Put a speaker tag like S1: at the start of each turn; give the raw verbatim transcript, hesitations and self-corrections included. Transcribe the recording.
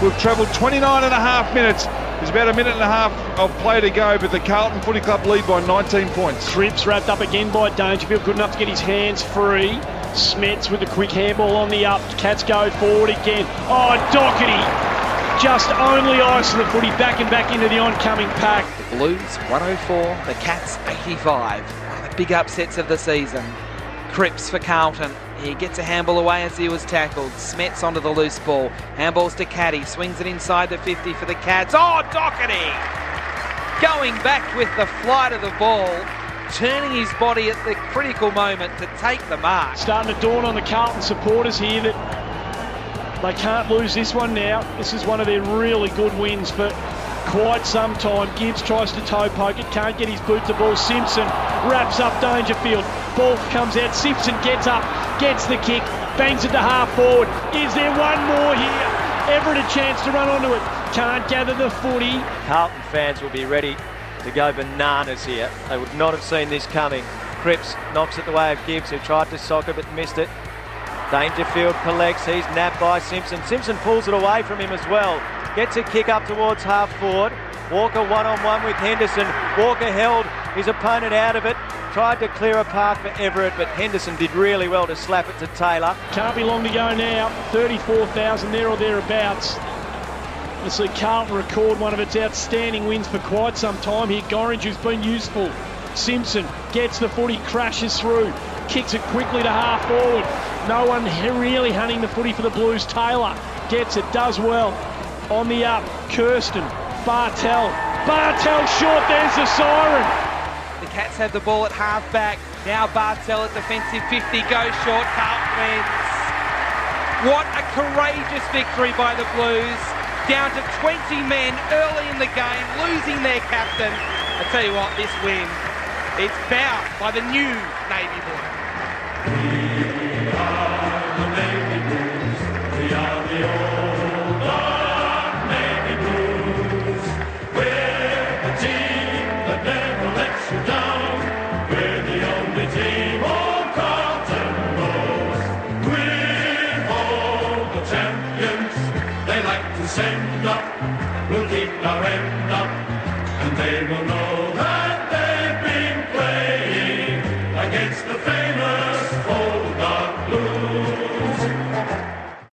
S1: We've travelled twenty-nine and a half minutes. There's about a minute and a half of play to go, but the Carlton Footy Club lead by nineteen points.
S2: Cripps wrapped up again by Dangerfield, good enough to get his hands free. Smets with the quick handball on the up. Cats go forward again. Oh, Doherty just only ice the footy back and back into the oncoming pack.
S3: The Blues one oh four, the Cats eighty-five. One of the big upsets of the season. Cripps for Carlton. He gets a handball away as he was tackled. Smets onto the loose ball. Handballs to Caddy. Swings it inside the fifty for the Cats. Oh, Doherty! Going back with the flight of the ball. Turning his body at the critical moment to take the mark.
S2: Starting to dawn on the Carlton supporters here that they can't lose this one now. This is one of their really good wins for quite some time. Gibbs tries to toe poke it, can't get his boot to ball. Simpson wraps up Dangerfield. Ball comes out, Simpson gets up, gets the kick, bangs it to half forward. Is there one more here? Everett a chance to run onto it. Can't gather the footy.
S4: Carlton fans will be ready to go bananas here. They would not have seen this coming. Cripps knocks it the way of Gibbs, who tried to sock it but missed it. Dangerfield collects, he's nabbed by Simpson. Simpson pulls it away from him as well. Gets a kick up towards half forward. Walker one-on-one with Henderson. Walker held his opponent out of it. Tried to clear a path for Everett, but Henderson did really well to slap it to Taylor.
S2: Can't be long to go now. thirty-four thousand there or thereabouts. We'll see Carlton record one of its outstanding wins for quite some time here. Gorringe, who's been useful. Simpson gets the footy, crashes through, kicks it quickly to half forward. No one really hunting the footy for the Blues. Taylor gets it, does well. On the up, Kirsten, Bartel. Bartel short, there's the siren.
S3: The Cats have the ball at half back. Now Bartel at defensive fifty, goes short, Carlton wins. What a courageous victory by the Blues. Down to twenty men early in the game, losing their captain. I tell you what, this win, it's bound by the new Navy Blue.
S5: We are the Navy Blues. We are the old dark Navy Blues. We're the team that never lets you down. We're the only team on Carlton knows. We're all the champions. They like to send up, we'll keep our end up, and they will know that.